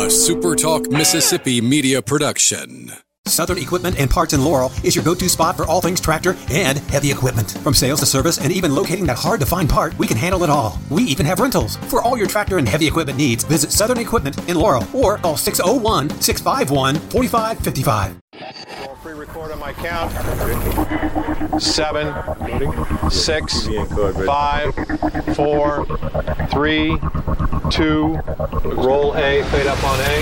a SuperTalk Mississippi media production. Southern Equipment and Parts in Laurel is your go-to spot for all things tractor and heavy equipment. From sales to service and even locating that hard-to-find part, we can handle it all. We even have rentals. For all your tractor and heavy equipment needs, visit Southern Equipment in Laurel or call 601-651-4555. I'll pre-record on my count. 7, 6, 5, 4, 3, 2, roll A, fade up on A.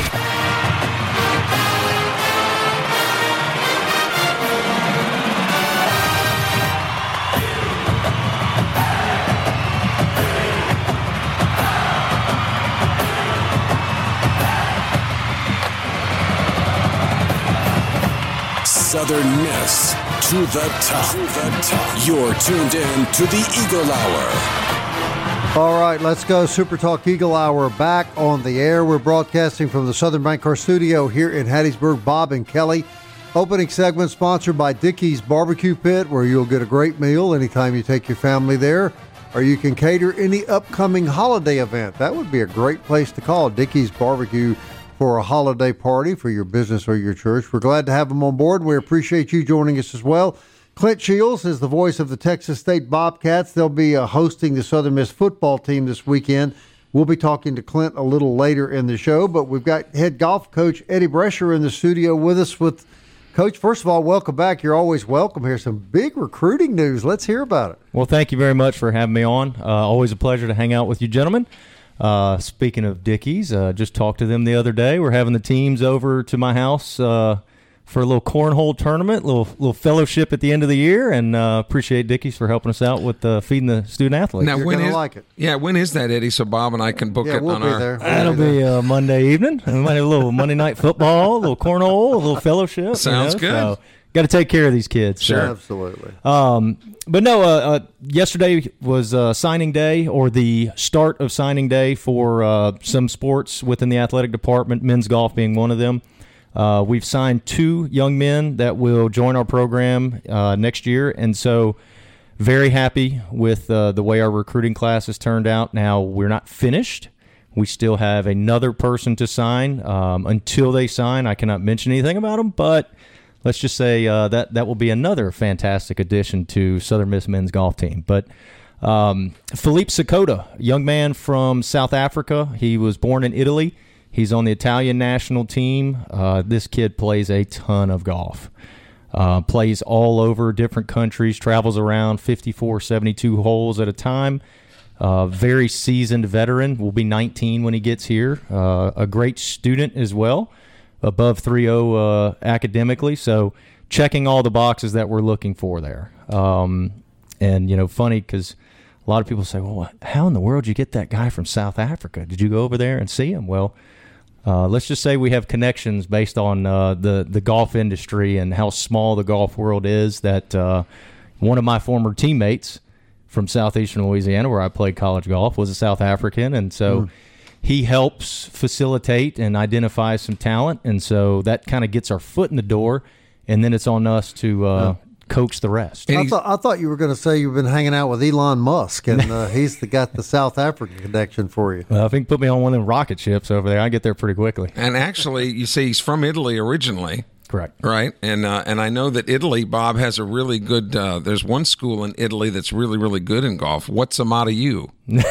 Southern Miss to the top. You're tuned in to the Eagle Hour. All right, let's go. Super Talk Eagle Hour back on the air. We're broadcasting from the Southern Bancorp studio here in Hattiesburg. Bob and Kelly. Opening segment sponsored by Dickey's Barbecue Pit, where you'll get a great meal anytime you take your family there, or you can cater any upcoming holiday event. That would be a great place to call, Dickey's Barbecue, for a holiday party for your business or your church. We're glad to have them on board. We appreciate you joining us as well. Clint Shields is the voice of the Texas State Bobcats. They'll be hosting the Southern Miss football team this weekend. We'll be talking to Clint a little later in the show, but we've got head golf coach Eddie Brescher in the studio with us. Coach, first of all, welcome back. You're always welcome here. Some big recruiting news. Let's hear about it. Well, thank you very much for having me on. Always a pleasure to hang out with you gentlemen. Speaking of Dickey's, just talked to them the other day. We're having the teams over to my house for a little cornhole tournament, little fellowship at the end of the year, and appreciate Dickey's for helping us out with feeding the student athletes. Now, You're going to like it. Yeah, when is that, Eddie? So Bob and I can book it we'll on be our. there. That'll be Monday evening. And we might have a little Monday night football, a little cornhole, a little fellowship. Sounds good. So, got to take care of these kids. Sure. Absolutely. But no, yesterday was signing day, or the start of signing day for some sports within the athletic department, men's golf being one of them. We've signed 2 young men that will join our program next year, and so very happy with the way our recruiting class has turned out. Now, we're not finished. We still have another person to sign. Until they sign, I cannot mention anything about them, but let's just say that will be another fantastic addition to Southern Miss men's golf team. But Philippe Sakota, young man from South Africa. He was born in Italy. He's on the Italian national team. This kid plays a ton of golf. Plays all over different countries, travels around 54, 72 holes at a time. Very seasoned veteran. Will be 19 when he gets here. A great student as well. Above 3.0 academically, so checking all the boxes that we're looking for there. And, funny because a lot of people say, well, how in the world did you get that guy from South Africa? Did you go over there and see him? Well, let's just say we have connections based on the golf industry and how small the golf world is, that one of my former teammates from southeastern Louisiana, where I played college golf, was a South African, and so he helps facilitate and identify some talent, and so that kind of gets our foot in the door, and then it's on us to coach the rest. I thought you were going to say you've been hanging out with Elon Musk, and he's got the South African connection for you. Well, if he can put me on one of them rocket ships over there, I get there pretty quickly. And actually, you see, he's from Italy originally. Correct. Right. And I know that Italy, Bob, has a really good, there's one school in Italy that's really, really good in golf. What's Amata U?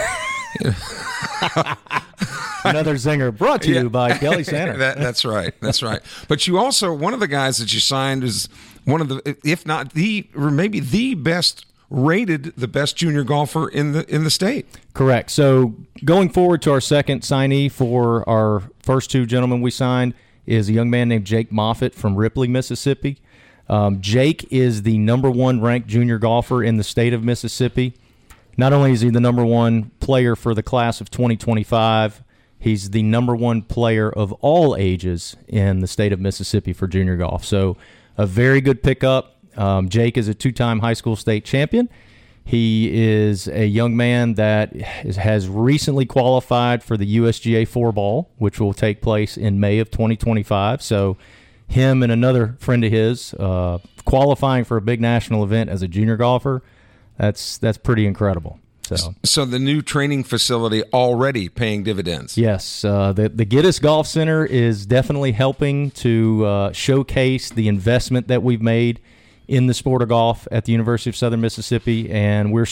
Another zinger brought to you by Kelly Sander. That's right. That's right. But you also, one of the guys that you signed is one of the, if not the, or maybe the best rated, the best junior golfer in the state. Correct. So going forward to our second signee for our first 2 gentlemen we signed is a young man named Jake Moffitt from Ripley, Mississippi. Jake is the number 1 ranked junior golfer in the state of Mississippi. Not only is he the number 1 player for the class of 2025, he's the number 1 player of all ages in the state of Mississippi for junior golf. So a very good pickup. Jake is a 2-time high school state champion. He is a young man that has recently qualified for the USGA 4-ball, which will take place in May of 2025. So him and another friend of his qualifying for a big national event as a junior golfer, that's pretty incredible. So the new training facility already paying dividends. Yes, the Gittes Golf Center is definitely helping to showcase the investment that we've made in the sport of golf at the University of Southern Mississippi, and we're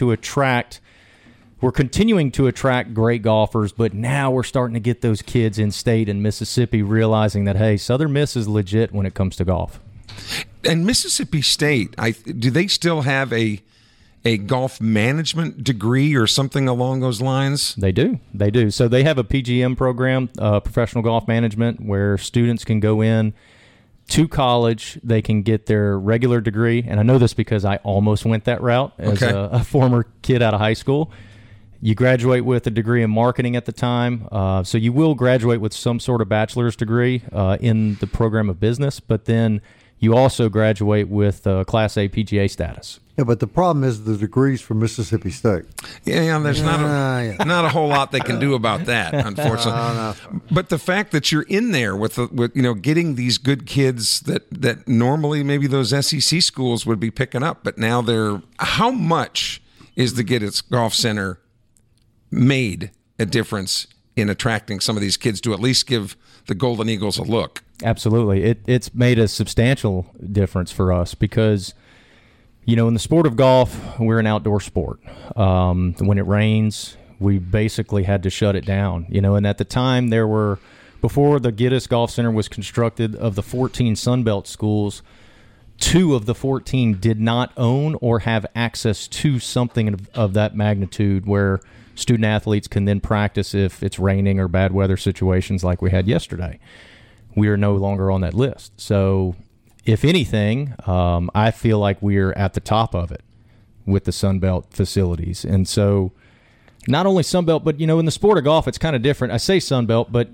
continuing to attract great golfers, but now we're starting to get those kids in state in Mississippi realizing that, hey, Southern Miss is legit when it comes to golf. And Mississippi State, do they still have a golf management degree or something along those lines? They do. So they have a PGM program, professional golf management, where students can go in to college. They can get their regular degree. And I know this because I almost went that route as a former kid out of high school. You graduate with a degree in marketing at the time. So you will graduate with some sort of bachelor's degree in the program of business, but then you also graduate with Class A PGA status. Yeah, but the problem is the degrees from Mississippi State. Yeah, there's not a whole lot they can do about that, unfortunately. No. But the fact that you're in there with getting these good kids that normally maybe those SEC schools would be picking up, but now they're. How much is the Gittes Golf Center made a difference in attracting some of these kids to at least give the Golden Eagles a look? Absolutely. It's made a substantial difference for us because, in the sport of golf, we're an outdoor sport. When it rains, we basically had to shut it down. And at the time before the Gittes Golf Center was constructed, of the 14 Sunbelt schools, 2 of the 14 did not own or have access to something of that magnitude where student athletes can then practice if it's raining or bad weather situations like we had yesterday. We are no longer on that list. So if anything, I feel like we're at the top of it with the Sunbelt facilities. And so not only Sunbelt, but, in the sport of golf, it's kind of different. I say Sunbelt, but,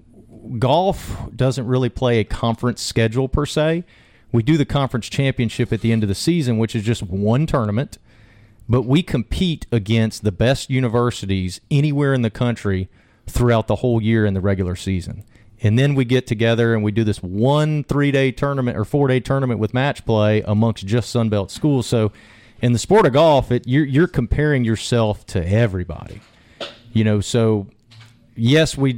golf doesn't really play a conference schedule per se. We do the conference championship at the end of the season, which is just one tournament. But we compete against the best universities anywhere in the country throughout the whole year in the regular season. And then we get together and we do this 1 3-day tournament or 4-day tournament with match play amongst just Sunbelt schools. So in the sport of golf, you're comparing yourself to everybody. So yes, we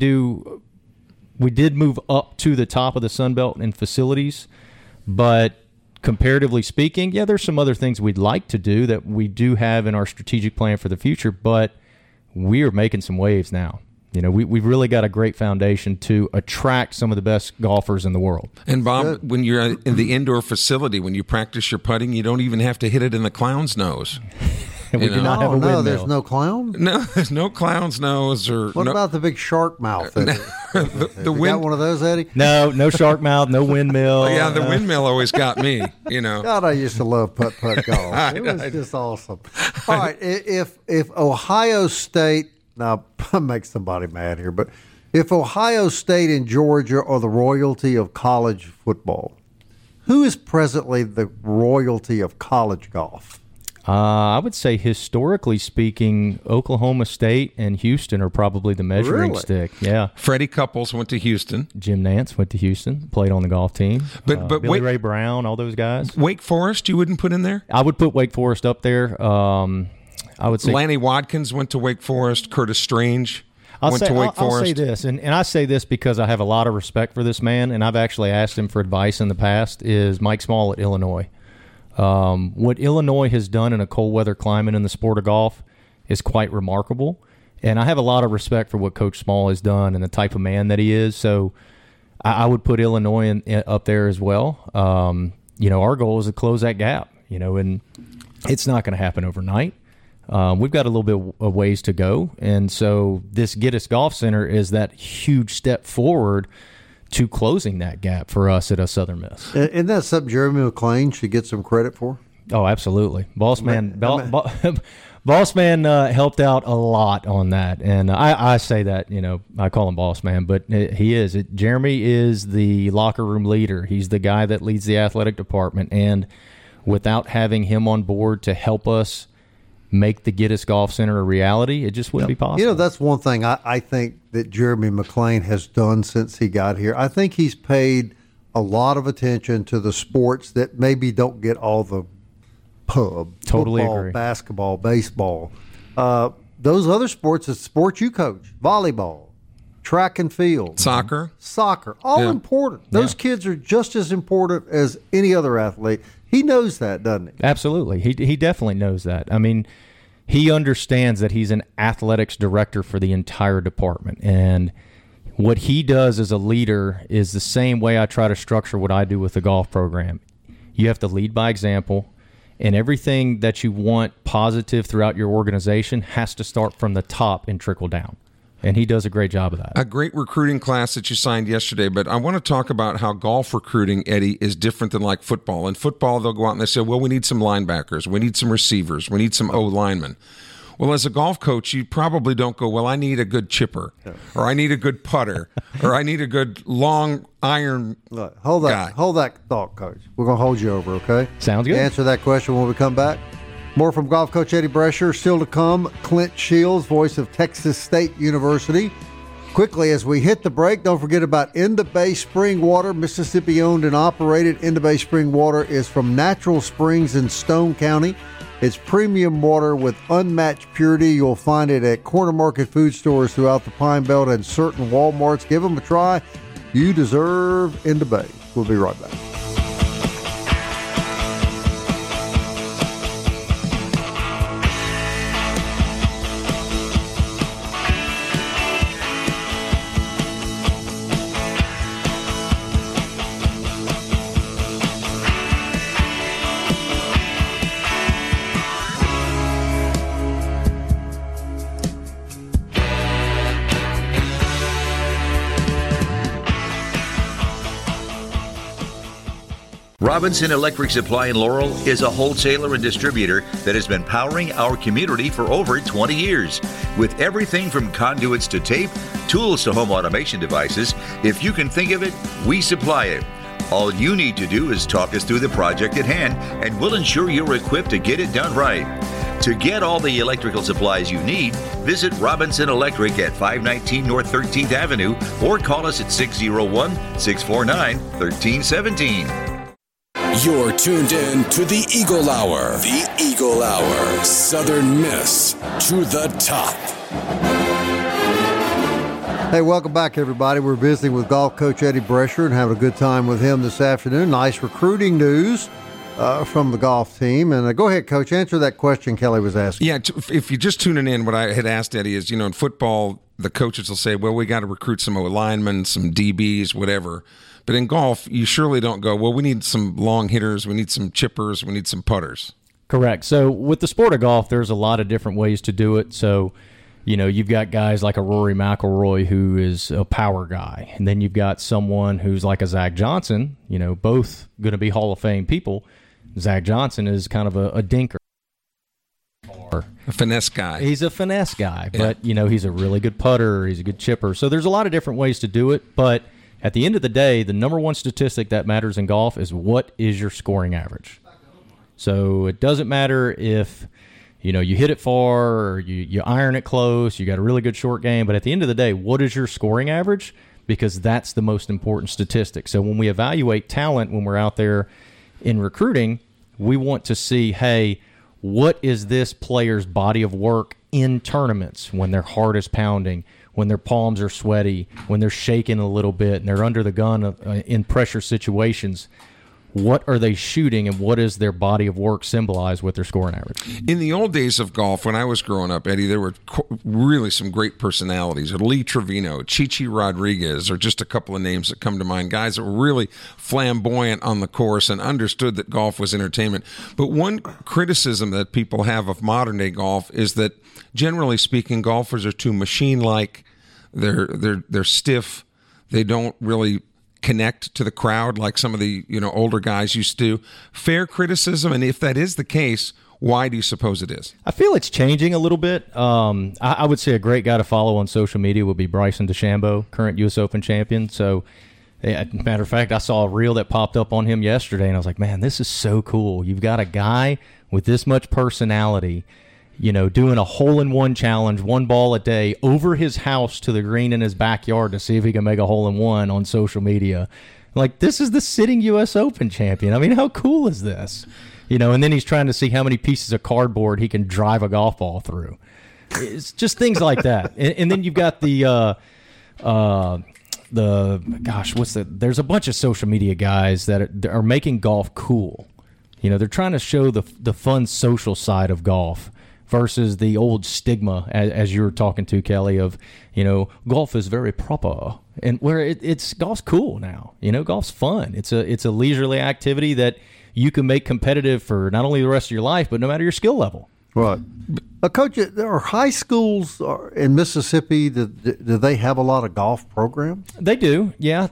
did move up to the top of the Sunbelt in facilities, but comparatively speaking, there's some other things we'd like to do that we do have in our strategic plan for the future, but we are making some waves now. We've really got a great foundation to attract some of the best golfers in the world. And Bob, when you're in the indoor facility, when you practice your putting, you don't even have to hit it in the clown's nose. We do not have a windmill. No, there's no clown? No, there's no clown's nose. What about the big shark mouth? the got one of those, Eddie? No shark mouth, no windmill. Yeah, the windmill always got me, God, I used to love putt-putt golf. It was just awesome. All right, if Ohio State, now I make somebody mad here, but if Ohio State and Georgia are the royalty of college football, who is presently the royalty of college golf? I would say, historically speaking, Oklahoma State and Houston are probably the measuring stick. Yeah. Freddie Couples went to Houston. Jim Nance went to Houston, played on the golf team. But Billy Ray Brown, all those guys. Wake Forest, you wouldn't put in there? I would put Wake Forest up there. I would say Lanny Watkins went to Wake Forest. Curtis Strange went to Wake Forest. I'll say this, and I say this because I have a lot of respect for this man, and I've actually asked him for advice in the past, is Mike Small at Illinois. What Illinois has done in a cold weather climate in the sport of golf is quite remarkable. And I have a lot of respect for what Coach Small has done and the type of man that he is. So I would put Illinois up there as well. Our goal is to close that gap, and it's not going to happen overnight. We've got a little bit of ways to go. And so this Gittes Golf Center is that huge step forward to closing that gap for us at a Southern Miss. Isn't that something Jeremy McClain should get some credit for? Oh, absolutely. Boss man helped out a lot on that. And I say that, I call him Boss Man, but he is. Jeremy is the locker room leader. He's the guy that leads the athletic department. And without having him on board to help us make the Gittes Golf Center a reality, it just wouldn't be possible. That's one thing I think that Jeremy McClain has done since he got here. I think he's paid a lot of attention to the sports that maybe don't get all the pub. Totally football, agree. Basketball, baseball. Those other sports, it's sports you coach, volleyball, track and field, soccer, all important. Those kids are just as important as any other athlete. He knows that, doesn't he? Absolutely. He definitely knows that. I mean, he understands that he's an athletics director for the entire department. And what he does as a leader is the same way I try to structure what I do with the golf program. You have to lead by example, and everything that you want positive throughout your organization has to start from the top and trickle down. And he does a great job of that. A great recruiting class that you signed yesterday, but I want to talk about how golf recruiting, Eddie, is different than like football. In football, they'll go out and they say, well, we need some linebackers, we need some receivers, we need some O-linemen. Well, as a golf coach, you probably don't go, well, I need a good chipper, or I need a good putter, or I need a good long iron Hold guy. that thought, Coach. We're going to hold you over, okay? Sounds good. Answer that question when we come back. More from golf coach Eddie Brescher. Still to come, Clint Shields, voice of Texas State University. Quickly, as we hit the break, don't forget about Inda Bay Spring Water. Mississippi-owned and operated. Inda Bay Spring Water is from Natural Springs in Stone County. It's premium water with unmatched purity. You'll find it at corner market food stores throughout the Pine Belt and certain Walmarts. Give them a try. You deserve Inda Bay. We'll be right back. Robinson Electric Supply in Laurel is a wholesaler and distributor that has been powering our community for over 20 years. With everything from conduits to tape, tools to home automation devices, if you can think of it, we supply it. All you need to do is talk us through the project at hand, and we'll ensure you're equipped to get it done right. To get all the electrical supplies you need, visit Robinson Electric at 519 North 13th Avenue or call us at 601-649-1317. You're tuned in to the Eagle Hour. The Eagle Hour. Southern Miss to the top. Hey, welcome back, everybody. We're visiting with golf coach Eddie Brescher and having a good time with him this afternoon. Nice recruiting news from the golf team. And go ahead, Coach, answer that question Kelly was asking. Yeah, if you're just tuning in, what I had asked Eddie is, in football, the coaches will say, well, we got to recruit some O-linemen, some DBs, whatever. But in golf, you surely don't go, well, we need some long hitters, we need some chippers, we need some putters. Correct. So with the sport of golf, there's a lot of different ways to do it. So, you've got guys like a Rory McIlroy who is a power guy. And then you've got someone who's like a Zach Johnson, both going to be Hall of Fame people. Zach Johnson is kind of a dinker. A finesse guy. He's a finesse guy, but, he's a really good putter. He's a good chipper. So there's a lot of different ways to do it, but at the end of the day, the number one statistic that matters in golf is what is your scoring average. So it doesn't matter if, you hit it far or you iron it close, you got a really good short game, but at the end of the day, what is your scoring average? Because that's the most important statistic. So when we evaluate talent, when we're out there in recruiting, we want to see, hey, what is this player's body of work in tournaments when their heart is pounding, when their palms are sweaty, when they're shaking a little bit and they're under the gun in pressure situations? What are they shooting, and what does their body of work symbolize with their scoring average? In the old days of golf, when I was growing up, Eddie, there were really some great personalities. Lee Trevino, Chichi Rodriguez, are just a couple of names that come to mind. Guys that were really flamboyant on the course and understood that golf was entertainment. But one criticism that people have of modern-day golf is that, generally speaking, golfers are too machine-like. They're stiff. They don't really connect to the crowd like some of the older guys used to. Fair criticism, and if that is the case, why do you suppose it is? I feel it's changing a little bit. I would say a great guy to follow on social media would be Bryson DeChambeau, current U.S. Open champion. So, matter of fact, I saw a reel that popped up on him yesterday, and I was like, man, this is so cool. You've got a guy with this much personality, doing a hole-in-one challenge, one ball a day, over his house to the green in his backyard to see if he can make a hole-in-one on social media. Like, this is the sitting U.S. Open champion. I mean, how cool is this? And then he's trying to see how many pieces of cardboard he can drive a golf ball through. It's just things like that. And then you've got there's a bunch of social media guys that are making golf cool. They're trying to show the fun social side of golf versus the old stigma, as you were talking to, Kelly, of, golf is very proper. And where it's golf's cool now. Golf's fun. It's a leisurely activity that you can make competitive for not only the rest of your life, but no matter your skill level. Right. Coach, are high schools in Mississippi, do they have a lot of golf programs? They do, yeah.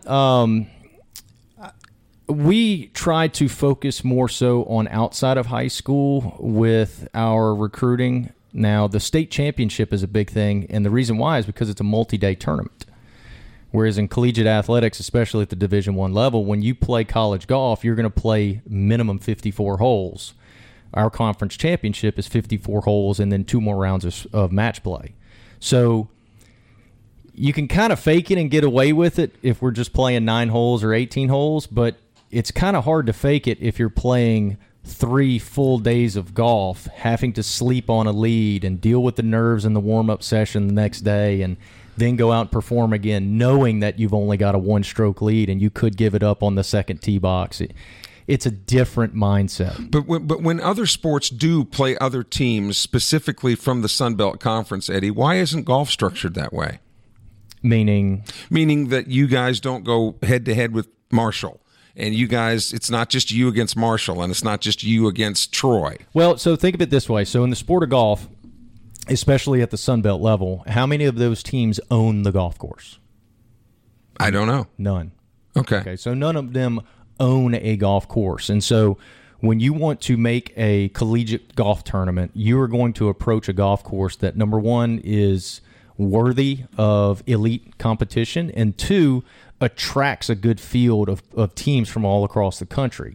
We try to focus more so on outside of high school with our recruiting. Now, the state championship is a big thing, and the reason why is because it's a multi-day tournament. Whereas in collegiate athletics, especially at the Division I level, when you play college golf, you're going to play minimum 54 holes. Our conference championship is 54 holes and then 2 more rounds of match play. So you can kind of fake it and get away with it if we're just playing 9 holes or 18 holes, but it's kind of hard to fake it if you're playing 3 full days of golf, having to sleep on a lead and deal with the nerves in the warm-up session the next day and then go out and perform again, knowing that you've only got a 1-stroke lead and you could give it up on the second tee box. It's a different mindset. But when other sports do play other teams, specifically from the Sun Belt Conference, Eddie, why isn't golf structured that way? Meaning that you guys don't go head-to-head with Marshall. And you guys, it's not just you against Marshall, and it's not just you against Troy. Well, so think of it this way. So in the sport of golf, especially at the Sun Belt level, how many of those teams own the golf course? I don't know. None. Okay. So none of them own a golf course. And so when you want to make a collegiate golf tournament, you are going to approach a golf course that, number one, is worthy of elite competition, and 2, attracts a good field of teams from all across the country.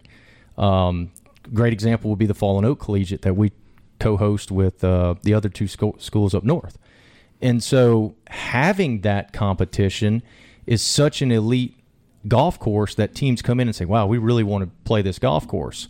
Great example would be the Fallen Oak Collegiate that we co-host with the other 2 schools up north. And so having that competition is such an elite golf course that teams come in and say, wow, we really want to play this golf course.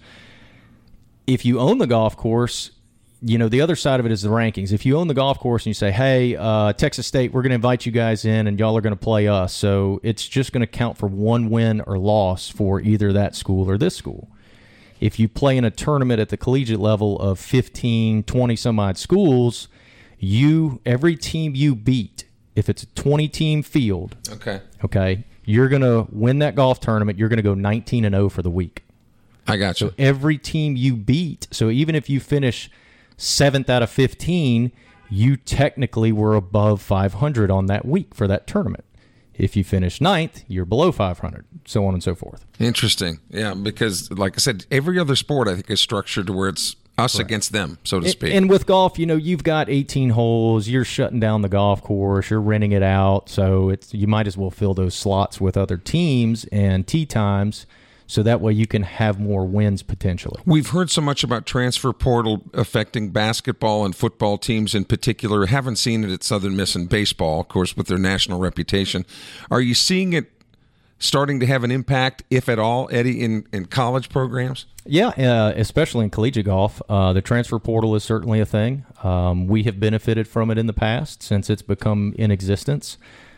If you own the golf course, the other side of it is the rankings. If you own the golf course and you say, hey, Texas State, we're going to invite you guys in and y'all are going to play us. So it's just going to count for 1 win or loss for either that school or this school. If you play in a tournament at the collegiate level of 15, 20 some odd schools, every team you beat, if it's a 20-team field, okay, you're going to win that golf tournament. You're going to go 19-0 for the week. I got you. So every team you beat, so even if you finish 7th out of 15, you technically were above 500 on that week for that tournament. If you finish 9th, you're below 500, so on and so forth. Interesting. Yeah, because like I said, every other sport I think is structured to where it's us against them, so to speak. And with golf, you've got 18 holes, you're shutting down the golf course, you're renting it out, so you might as well fill those slots with other teams and tee times, so that way you can have more wins potentially. We've heard so much about transfer portal affecting basketball and football teams in particular. Haven't seen it at Southern Miss in baseball, of course, with their national reputation. Are you seeing it starting to have an impact, if at all, Eddie, in college programs? Yeah, especially in collegiate golf. The transfer portal is certainly a thing. We have benefited from it in the past since it's become in existence.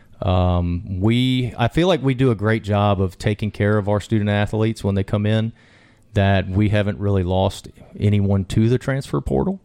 I feel like we do a great job of taking care of our student athletes when they come in, that we haven't really lost anyone to the transfer portal.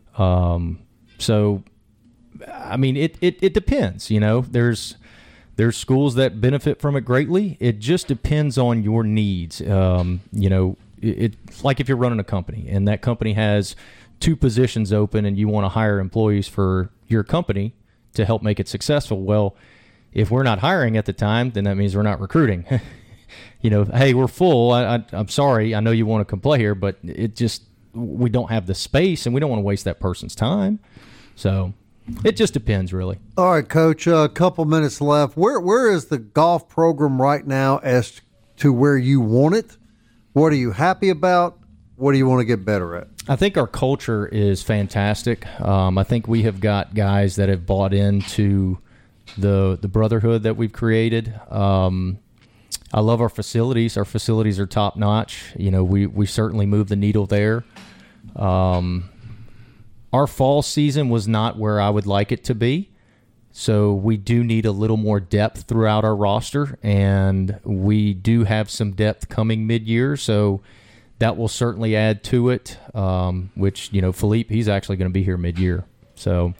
So, I mean, it depends, there's schools that benefit from it greatly. It just depends on your needs. It's like if you're running a company and that company has 2 positions open and you want to hire employees for your company to help make it successful. Well, if we're not hiring at the time, then that means we're not recruiting. Hey, we're full. I'm sorry. I know you want to come play here, but we don't have the space and we don't want to waste that person's time. So it just depends, really. All right, Coach, a couple minutes left. Where is the golf program right now as to where you want it? What are you happy about? What do you want to get better at? I think our culture is fantastic. I think we have got guys that have bought into the brotherhood that we've created. I love our facilities. Our facilities are top notch. We certainly move the needle there. Our fall season was not where I would like it to be. So we do need a little more depth throughout our roster, and we do have some depth coming mid-year, so that will certainly add to it, which, Philippe, he's actually going to be here mid-year. So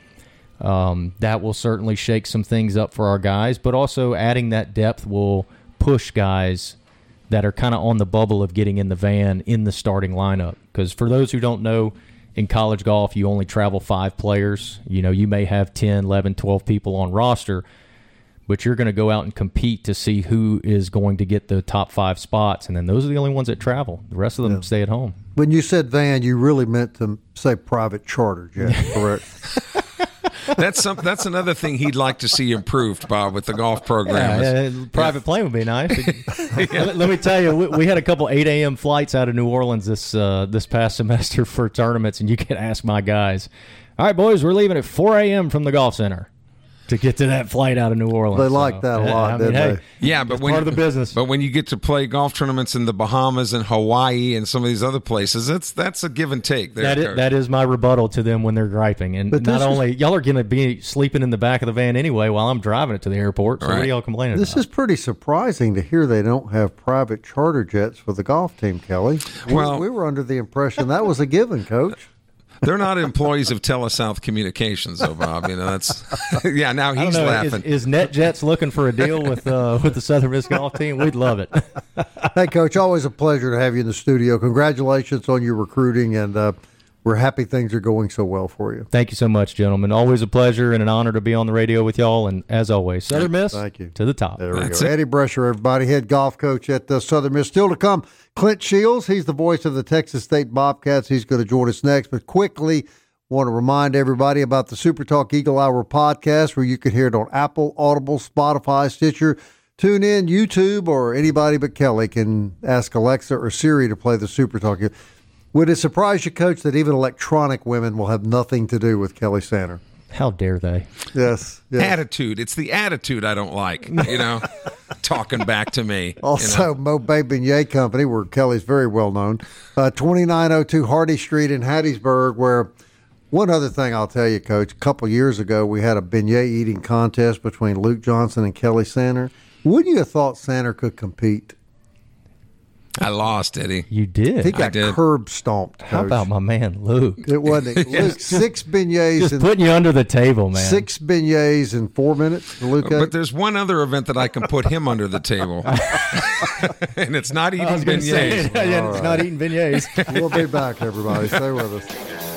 that will certainly shake some things up for our guys, but also adding that depth will push guys that are kind of on the bubble of getting in the van in the starting lineup. Because for those who don't know, in college golf, you only travel 5 players. You may have 10, 11, 12 people on roster, but you're going to go out and compete to see who is going to get the top 5 spots, and then those are the only ones that travel. The rest of them stay at home. When you said van, you really meant to say private charter jet, correct? That's another thing he'd like to see improved, Bob, with the golf program. Private plane would be nice. Let me tell you, we had a couple 8 a.m. flights out of New Orleans this past semester for tournaments, and you can ask my guys. All right, boys, we're leaving at 4 a.m. from the golf center to get to that flight out of New Orleans. They like that a lot, didn't they? Yeah, but part of the business. But when you get to play golf tournaments in the Bahamas and Hawaii and some of these other places, that's a give and take. That is my rebuttal to them when they're griping. And not only y'all are going to be sleeping in the back of the van anyway while I'm driving it to the airport. So what are y'all complaining about? This is pretty surprising to hear they don't have private charter jets for the golf team, Kelly. Well, we were under the impression that was a given, Coach. They're not employees of Telesouth Communications, though, Bob. That's yeah. Now he's laughing. Is NetJets looking for a deal with the Southern Miss golf team? We'd love it. Hey, Coach, always a pleasure to have you in the studio. Congratulations on your recruiting, and we're happy things are going so well for you. Thank you so much, gentlemen. Always a pleasure and an honor to be on the radio with y'all. And as always, Southern Miss, thank you. To the top. There we go. Eddie Brescher, everybody, head golf coach at Southern Miss. Still to come, Clint Shields. He's the voice of the Texas State Bobcats. He's going to join us next. But quickly, want to remind everybody about the Super Talk Eagle Hour podcast, where you can hear it on Apple, Audible, Spotify, Stitcher, TuneIn, YouTube, or anybody but Kelly can ask Alexa or Siri to play the Super Talk. Would it surprise you, Coach, that even electronic women will have nothing to do with Kelly Sander? How dare they? Yes. Attitude. It's the attitude I don't like, talking back to me. Also, Mo Bay Beignet Company, where Kelly's very well known, 2902 Hardy Street in Hattiesburg, where one other thing I'll tell you, Coach, a couple years ago we had a beignet eating contest between Luke Johnson and Kelly Sander. Wouldn't you have thought Sander could compete? I lost, Eddie. You did. He got curb stomped. Coach. How about my man, Luke? It wasn't. Luke, 6 beignets. Just putting you under the table, man. 6 beignets in 4 minutes, Luke. But there's one other event that I can put him under the table. And it's not eating beignets. It's not eating beignets. We'll be back, everybody. Stay with us.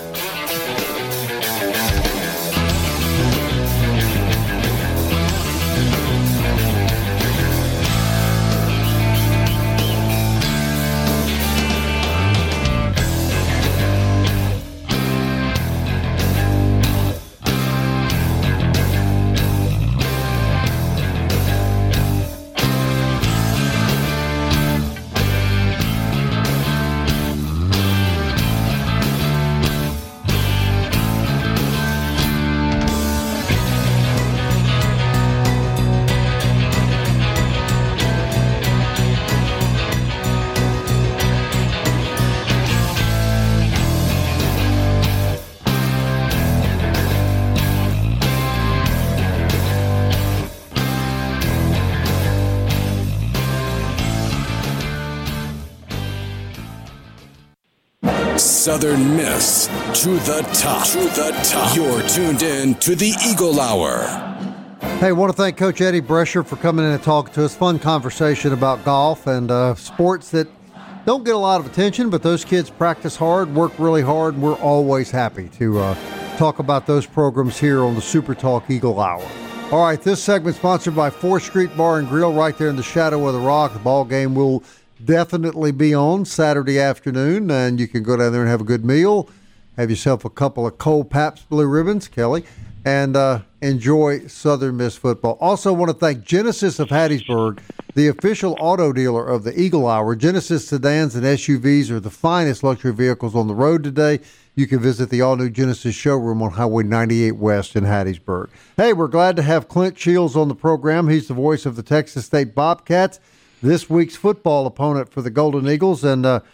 Southern Miss to the top. To the top. You're tuned in to the Eagle Hour. Hey, I want to thank Coach Eddie Brescher for coming in and talking to us. Fun conversation about golf and sports that don't get a lot of attention, but those kids practice hard, work really hard, and we're always happy to talk about those programs here on the Super Talk Eagle Hour. All right, this segment sponsored by 4th Street Bar and Grill right there in the shadow of the rock. The ball game will definitely be on Saturday afternoon, and you can go down there and have a good meal, have yourself a couple of cold Pabst Blue Ribbons, Kelly, and enjoy Southern Miss football. Also want to thank Genesis of Hattiesburg, the official auto dealer of the Eagle Hour. Genesis sedans and SUVs are the finest luxury vehicles on the road today. You can visit the all-new Genesis showroom on Highway 98 West in Hattiesburg. Hey, we're glad to have Clint Shields on the program. He's the voice of the Texas State Bobcats, this week's football opponent for the Golden Eagles. And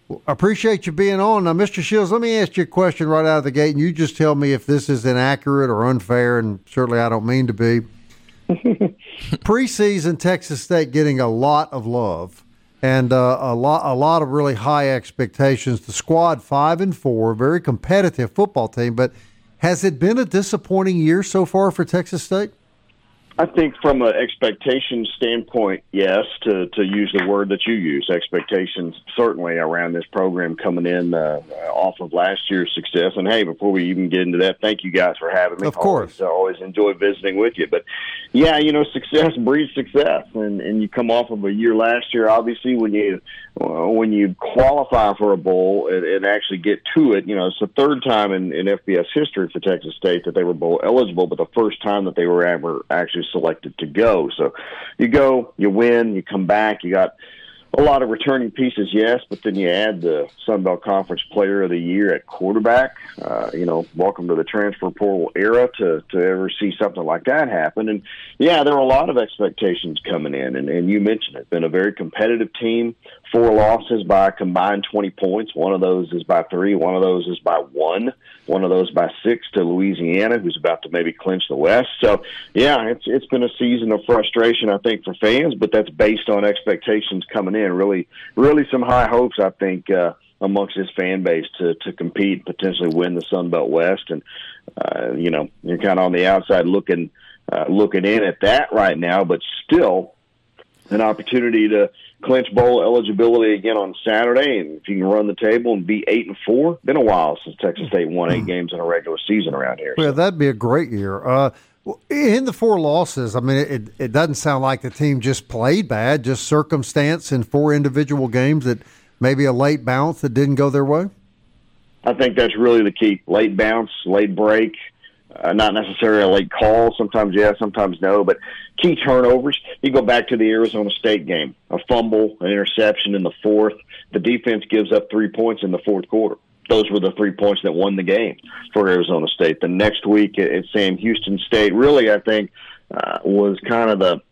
Appreciate you being on. Now, Mr. Shields, let me ask you a question right out of the gate, and you just tell me if this is inaccurate or unfair, and certainly I don't mean to be. Preseason, Texas State getting a lot of love and a lot of really high expectations. The squad 5-4, very competitive football team, but has it been a disappointing year so far for Texas State? I think from an expectation standpoint, yes, to use the word that you use, expectations certainly around this program coming in off of last year's success. And, hey, before we even get into that, thank you guys for having me. Of course. Always enjoy visiting with you. But, yeah, success breeds success. And you come off of a year last year, obviously, when you qualify for a bowl and actually get to it, it's the third time in FBS history for Texas State that they were bowl eligible, but the first time that they were ever actually selected to go. So you go, you win, you come back, you got a lot of returning pieces, yes, but then you add the Sun Belt Conference Player of the Year at quarterback. Welcome to the transfer portal era to ever see something like that happen. And, yeah, there were a lot of expectations coming in, and you mentioned it. It's been a very competitive team, 4 losses by a combined 20 points. One of those is by 3. One of those is by 1. One of those by 6 to Louisiana, who's about to maybe clinch the West. So, yeah, it's been a season of frustration, I think, for fans, but that's based on expectations coming in. Really, really some high hopes, I think, amongst this fan base to compete, potentially win the Sun Belt West. And, you're kind of on the outside looking in at that right now, but still an opportunity to clinch bowl eligibility again on Saturday. And if you can run the table and be 8-4, been a while since Texas State won 8 games in a regular season around here. Well, that'd be a great year. In the 4 losses, I mean, it doesn't sound like the team just played bad, just circumstance in 4 individual games that maybe a late bounce that didn't go their way? I think that's really the key. Late bounce, late break, not necessarily a late call. Sometimes yes, sometimes no, but key turnovers. You go back to the Arizona State game, a fumble, an interception in the 4th. The defense gives up 3 points in the 4th quarter. Those were the 3 points that won the game for Arizona State. The next week at Sam Houston State, really, I think, was kind of the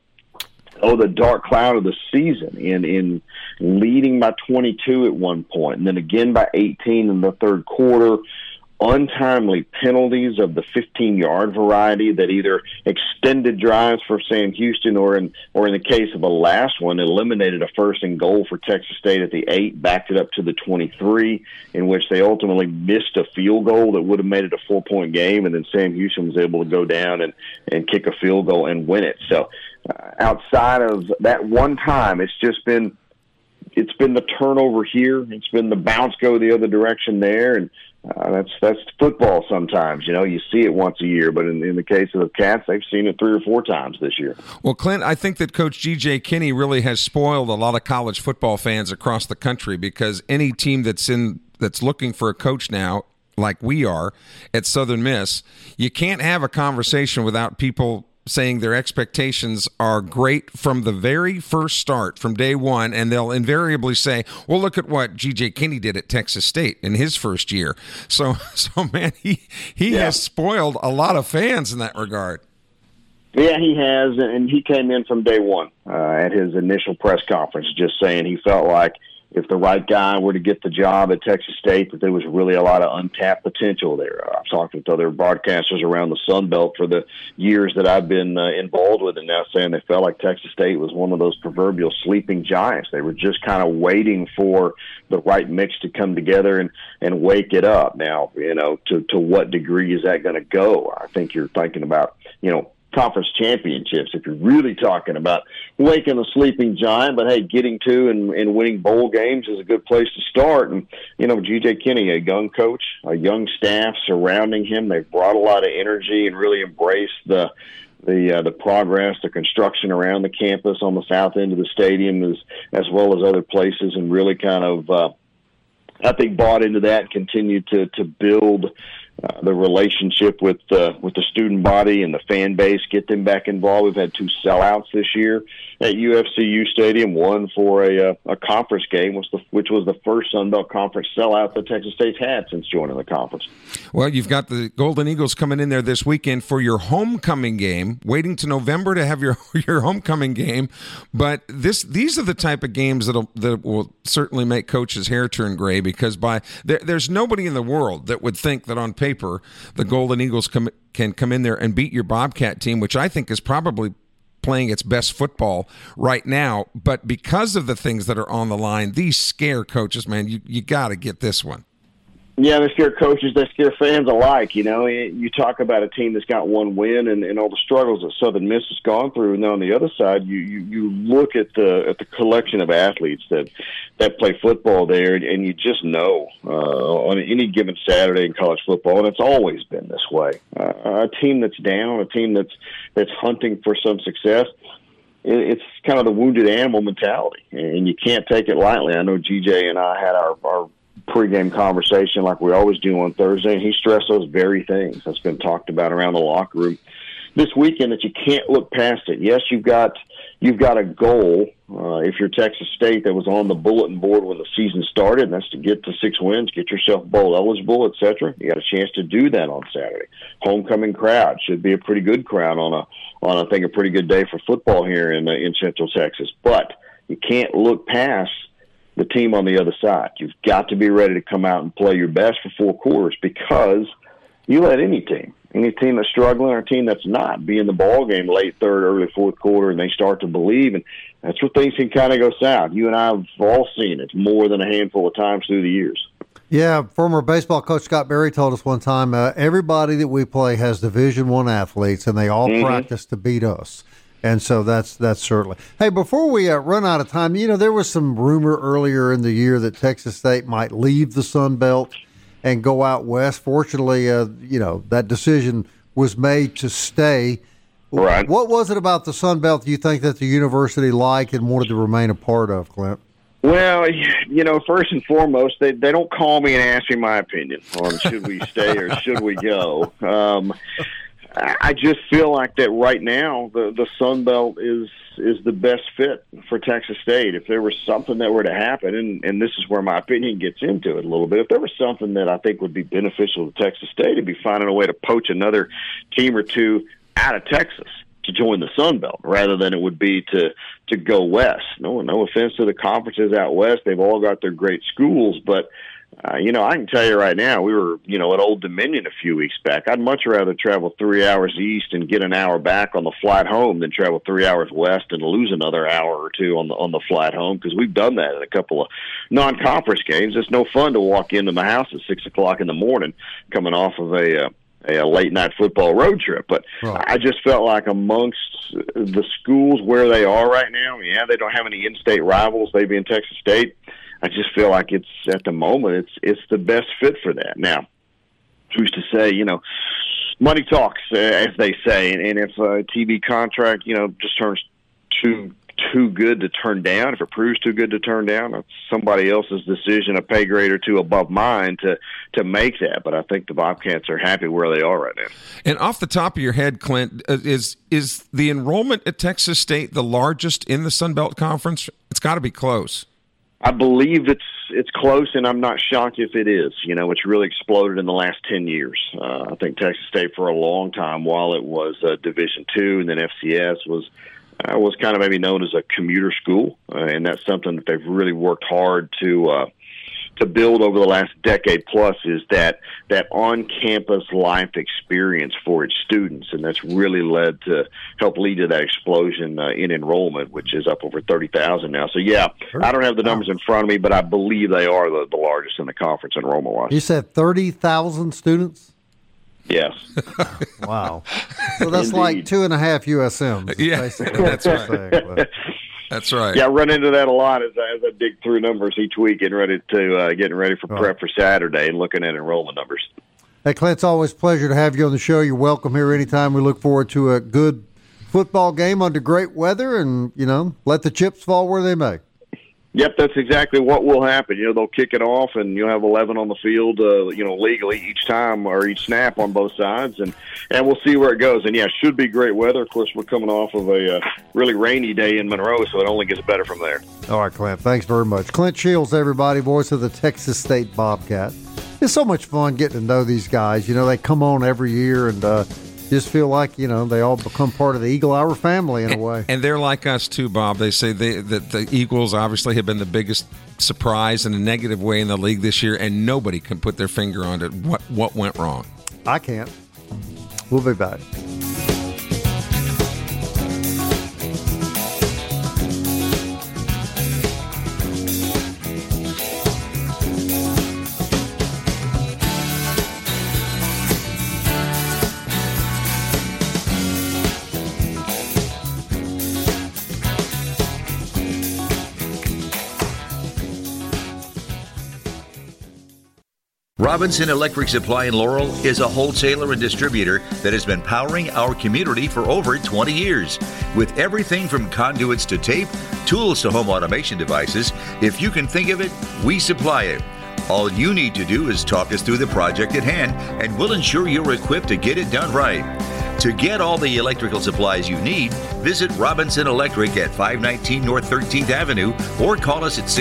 dark cloud of the season in leading by 22 at one point, and then again by 18 in the 3rd quarter. Untimely penalties of the 15-yard variety that either extended drives for Sam Houston or in the case of the last one, eliminated a 1st and goal for Texas State at the 8, backed it up to the 23, in which they ultimately missed a field goal that would have made it a 4-point game, and then Sam Houston was able to go down and kick a field goal and win it. So outside of that one time, it's been the turnover here. It's been the bounce go the other direction there, and that's football sometimes. You see it once a year, but in the case of the Cats, they've seen it 3 or 4 times this year. Well, Clint, I think that Coach G.J. Kinney really has spoiled a lot of college football fans across the country, because any team that's looking for a coach now, like we are at Southern Miss, you can't have a conversation without people saying their expectations are great from the very first start, from day one, and they'll invariably say, well, look at what G.J. Kinney did at Texas State in his first year. So man, he has spoiled a lot of fans in that regard. Yeah, he has, and he came in from day one at his initial press conference just saying he felt like if the right guy were to get the job at Texas State, that there was really a lot of untapped potential there. I've talked with other broadcasters around the Sun Belt for the years that I've been involved with, and now saying they felt like Texas State was one of those proverbial sleeping giants. They were just kind of waiting for the right mix to come together and wake it up. Now, to what degree is that going to go? I think you're thinking about, conference championships if you're really talking about waking a sleeping giant, but hey, getting to and winning bowl games is a good place to start. And G.J. Kinney, a young coach, a young staff surrounding him, they've brought a lot of energy and really embraced the progress, the construction around the campus on the south end of the stadium, as well as other places, and really kind of I think bought into that and continued to build the relationship with the student body and the fan base, get them back involved. We've had 2 sellouts this year at UFCU Stadium, one for a conference game, which was the first Sun Belt Conference sellout that Texas State's had since joining the conference. Well, you've got the Golden Eagles coming in there this weekend for your homecoming game, waiting to November to have your homecoming game. But these are the type of games that will certainly make coaches' hair turn gray, because there's nobody in the world that would think that on paper the Golden Eagles can come in there and beat your Bobcat team, which I think is probably playing its best football right now. But because of the things that are on the line, these scare coaches, man. You got to get this one. Yeah, they scare coaches, they scare fans alike. You talk about a team that's got one win and all the struggles that Southern Miss has gone through, and then on the other side, you look at the collection of athletes that play football there, and you just know on any given Saturday in college football, and it's always been this way. A team that's down, a team that's hunting for some success, it's kind of the wounded animal mentality, and you can't take it lightly. I know GJ and I had our pregame conversation like we always do on Thursday, and he stressed those very things that's been talked about around the locker room this weekend, that you can't look past it. Yes, you've got a goal, if you're Texas State, that was on the bulletin board when the season started, and that's to get to 6 wins, get yourself bowl eligible, etc. You got a chance to do that on Saturday. Homecoming crowd should be a pretty good crowd on I think a pretty good day for football here in Central Texas. But you can't look past the team on the other side. You've got to be ready to come out and play your best for 4 quarters, because you let any team that's struggling or a team that's not be in the ball game late third, early fourth quarter, and they start to believe, and that's where things can kind of go south. You and I have all seen it more than a handful of times through the years. Yeah, former baseball coach Scott Berry told us one time, everybody that we play has Division I athletes, and they all practice to beat us. And so that's certainly. Hey, before we run out of time, there was some rumor earlier in the year that Texas State might leave the Sun Belt and go out west. Fortunately, that decision was made to stay. Right. What was it about the Sun Belt you think that the university liked and wanted to remain a part of, Clint? Well, first and foremost, they don't call me and ask me my opinion on should we stay or should we go. I just feel like that right now the Sun Belt is the best fit for Texas State. If there was something that were to happen, and this is where my opinion gets into it a little bit, if there was something that I think would be beneficial to Texas State, it'd be finding a way to poach another team or two out of Texas to join the Sun Belt rather than it would be to go west. No offense to the conferences out west. They've all got their great schools, but I can tell you right now, we were, at Old Dominion a few weeks back. I'd much rather travel 3 hours east and get an hour back on the flight home than travel 3 hours west and lose another hour or two on the flight home, because we've done that in a couple of non-conference games. It's no fun to walk into my house at 6 o'clock in the morning coming off of a late night football road trip. But right. I just felt like amongst the schools where they are right now, they don't have any in-state rivals, they being Texas State. I just feel like it's at the moment it's the best fit for that. Now, who's to say, money talks, as they say, and if a TV contract, just turns too good to turn down, if it proves too good to turn down, it's somebody else's decision, a pay grade or two above mine to make that. But I think the Bobcats are happy where they are right now. And off the top of your head, Clint, is the enrollment at Texas State the largest in the Sun Belt Conference? It's got to be close. I believe it's close, and I'm not shocked if it is. It's really exploded in the last 10 years. I think Texas State for a long time, while it was Division II and then FCS, was kind of maybe known as a commuter school, and that's something that they've really worked hard to build over the last decade plus, is that on-campus life experience for its students, and that's really helped lead to that explosion in enrollment, which is up over 30,000 now. So, I don't have the numbers in front of me, but I believe they are the largest in the conference enrollment-wise. You said 30,000 students? Yes. Wow. So that's like 2.5 USMs. Yeah, basically. That's right. That's right. Yeah, I run into that a lot as I dig through numbers each week, getting ready for prep for Saturday and looking at enrollment numbers. Hey, Clint, it's always a pleasure to have you on the show. You're welcome here anytime. We look forward to a good football game under great weather, and let the chips fall where they may. Yep, that's exactly what will happen. They'll kick it off, and you'll have 11 on the field, legally each time or each snap on both sides, and we'll see where it goes. And, should be great weather. Of course, we're coming off of a really rainy day in Monroe, so it only gets better from there. All right, Clint, thanks very much. Clint Shields, everybody, voice of the Texas State Bobcat. It's so much fun getting to know these guys. They come on every year and just feel like, they all become part of the Eagle Hour family in a way. And they're like us too, Bob. They say that the Eagles obviously have been the biggest surprise in a negative way in the league this year, and nobody can put their finger on it. What went wrong? I can't. We'll be back. Robinson Electric Supply in Laurel is a wholesaler and distributor that has been powering our community for over 20 years. With everything from conduits to tape, tools to home automation devices, if you can think of it, we supply it. All you need to do is talk us through the project at hand, and we'll ensure you're equipped to get it done right. To get all the electrical supplies you need, visit Robinson Electric at 519 North 13th Avenue or call us at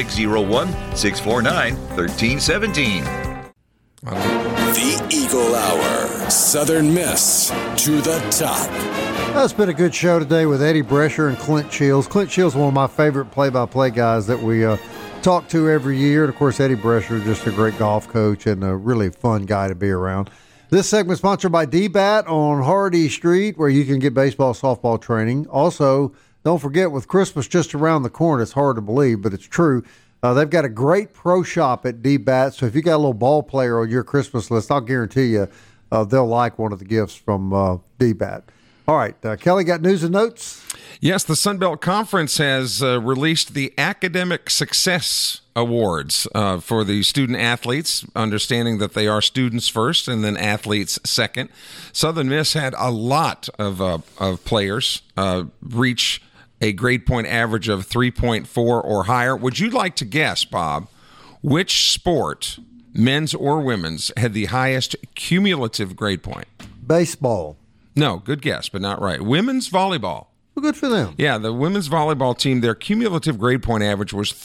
601-649-1317. The Eagle Hour. Southern Miss to the top. That's been a good show today with Eddie Brescher and Clint Shields. Clint Shields is one of my favorite play-by-play guys that we talk to every year. And, of course, Eddie Brescher is just a great golf coach and a really fun guy to be around. This segment is sponsored by D-Bat on Hardy Street, where you can get baseball, softball training. Also, don't forget, with Christmas just around the corner, it's hard to believe, but it's true. They've got a great pro shop at D-Bat, so if you got a little ball player on your Christmas list, I'll guarantee you they'll like one of the gifts from D-Bat. All right, Kelly, got news and notes? Yes, the Sun Belt Conference has released the Academic Success Awards for the student athletes, understanding that they are students first and then athletes second. Southern Miss had a lot of players reach a grade point average of 3.4 or higher. Would you like to guess, Bob, which sport, men's or women's, had the highest cumulative grade point? Baseball. No, good guess, but not right. Women's volleyball. Well, good for them. Yeah, the women's volleyball team, their cumulative grade point average was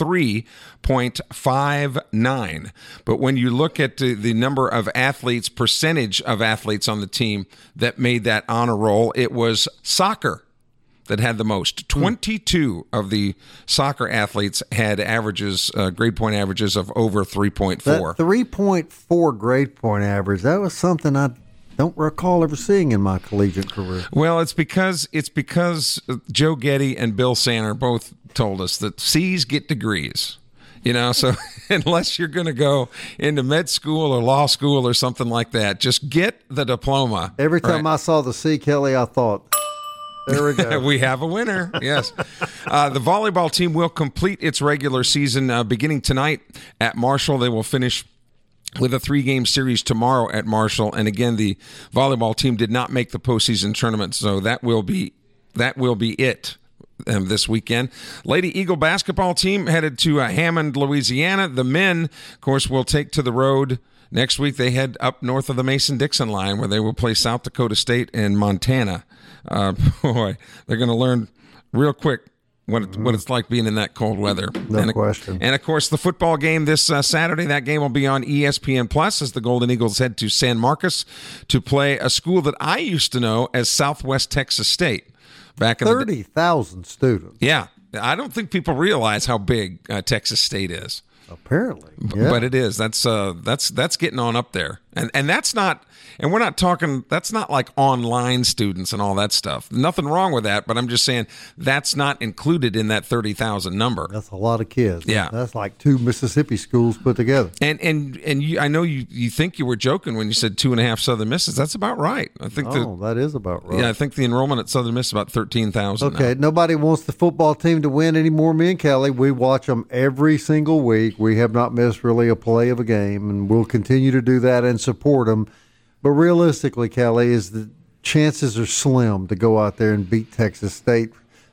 3.59. But when you look at the number of athletes, percentage of athletes on the team that made that honor roll, it was soccer that had the most. 22 of the soccer athletes had averages, grade point averages of over 3.4. That 3.4 grade point average, that was something I don't recall ever seeing in my collegiate career. Well, it's because Joe Getty and Bill Sanner both told us that C's get degrees. So unless you're going to go into med school or law school or something like that, just get the diploma. Every time I saw the C, Kelly, I thought, there we go. We have a winner, yes. The volleyball team will complete its regular season beginning tonight at Marshall. They will finish with a 3-game series tomorrow at Marshall. And again, the volleyball team did not make the postseason tournament, so that will be it this weekend. Lady Eagle basketball team headed to Hammond, Louisiana. The men, of course, will take to the road. Next week, they head up north of the Mason-Dixon line, where they will play South Dakota State and Montana. Boy, they're going to learn real quick what it's like being in that cold weather. No question. And, of course, the football game this Saturday, that game will be on ESPN+ as the Golden Eagles head to San Marcos to play a school that I used to know as Southwest Texas State. Back in 30,000 students. Yeah. I don't think people realize how big Texas State is. Apparently, yeah. But it is. That's getting on up there, and that's not. And we're not talking. That's not like online students and all that stuff. Nothing wrong with that. But I'm just saying that's not included in that 30,000 number. That's a lot of kids. Yeah, that's like 2 Mississippi schools put together. And you, I know you think you were joking when you said 2.5 Southern Misses. That's about right. I think. That is about right. Yeah, I think the enrollment at Southern Miss is about 13,000. Okay, nobody wants the football team to win anymore. Me and Kelly, we watch them every single week. We have not missed really a play of a game, and we'll continue to do that and support them. But realistically, Kelly, the chances are slim to go out there and beat Texas State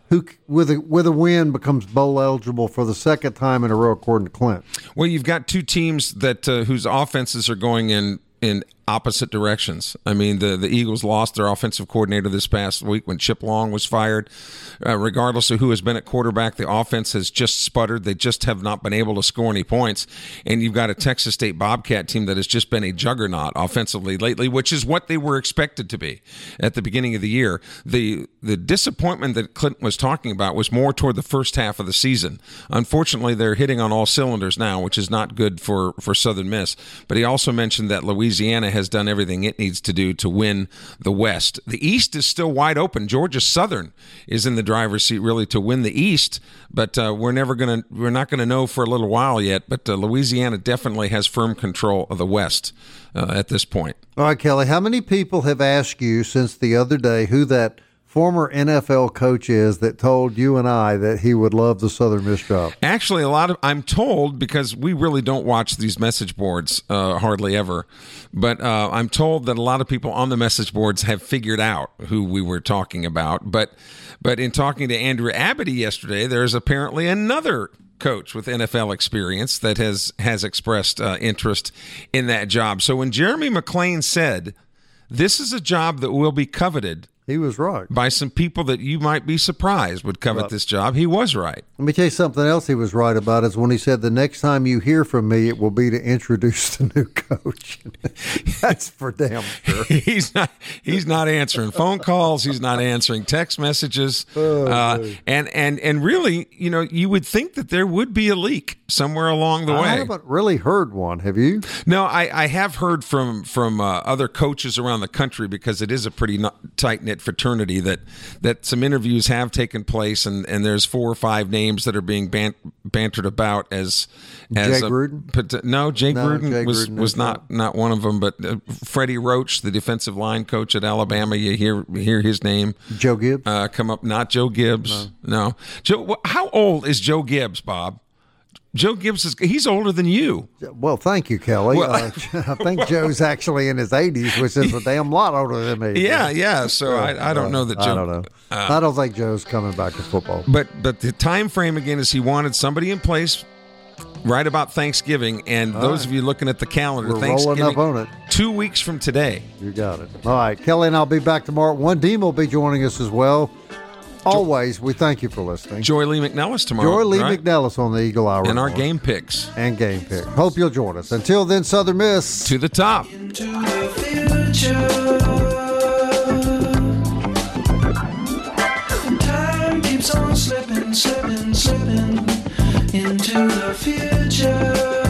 who with a win becomes bowl eligible for the second time in a row, according to Clint? Well, you've got two teams that whose offenses are going in opposite directions. I mean, the Eagles lost their offensive coordinator this past week when Chip Long was fired. Regardless of who has been at quarterback, the offense has just sputtered. They just have not been able to score any points. And you've got a Texas State Bobcat team that has just been a juggernaut offensively lately, which is what they were expected to be at the beginning of the year. The disappointment that Clinton was talking about was more toward the first half of the season. Unfortunately, they're hitting on all cylinders now, which is not good for Southern Miss. But he also mentioned that Louisiana has done everything it needs to do to win the West. The East is still wide open. Georgia Southern is in the driver's seat really to win the East, but we're not going to know for a little while yet. But Louisiana definitely has firm control of the West at this point. All right, Kelly, how many people have asked you since the other day who that former NFL coach is that told you and I that he would love the Southern Miss job? Actually, I'm told, because we really don't watch these message boards hardly ever, but I'm told that a lot of people on the message boards have figured out who we were talking about. But in talking to Andrew Abity yesterday, there's apparently another coach with NFL experience that has expressed interest in that job. So when Jeremy McClain said, this is a job that will be coveted, he was right. By some people that you might be surprised would covet this job. He was right. Let me tell you something else he was right about is when he said, the next time you hear from me, it will be to introduce the new coach. That's for damn sure. He's not answering phone calls. He's not answering text messages. And really, you would think that there would be a leak somewhere along the way. I haven't really heard one. Have you? No, I have heard from other coaches around the country, because it is a pretty tight-knit fraternity, that some interviews have taken place, and there's 4 or 5 names that are being bantered about as Jay Gruden? No, Jay Gruden was not one of them, but Freddie Roach, the defensive line coach at Alabama, you hear his name. Joe Gibbs? Come up. Not Joe Gibbs. No. Joe. How old is Joe Gibbs, Bob? Joe Gibbs he's older than you. Well, thank you, Kelly. Well, I think Joe's actually in his 80s, which is a damn lot older than me. Yeah. So I don't know that Joe. I don't know. I don't think Joe's coming back to football. But the time frame again is he wanted somebody in place right about Thanksgiving, and those of you looking at the calendar, we're Thanksgiving, rolling up on it. 2 weeks from today. You got it. All right, Kelly and I'll be back tomorrow. One Dean will be joining us as well. Always, we thank you for listening. Joy Lee McNellis tomorrow. Joy Lee McNellis on the Eagle Hour. And our game picks. And game picks. Hope you'll join us. Until then, Southern Miss. To the top. Into the future. Time keeps on slipping, slipping, slipping into the future.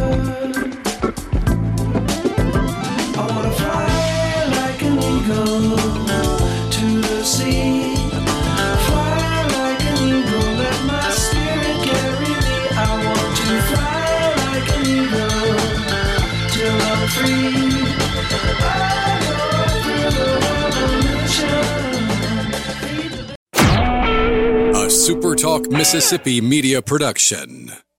I want to fly like an eagle to the sea. A SuperTalk Mississippi media production.